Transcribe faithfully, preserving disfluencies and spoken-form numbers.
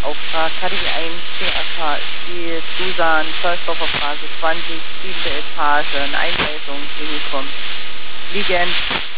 Auftrag K D eins C A K Spiel Susan, Zollstoffer Phase zwanzig, siebte Etage, eine Einweisung, Klinikum. Liegend.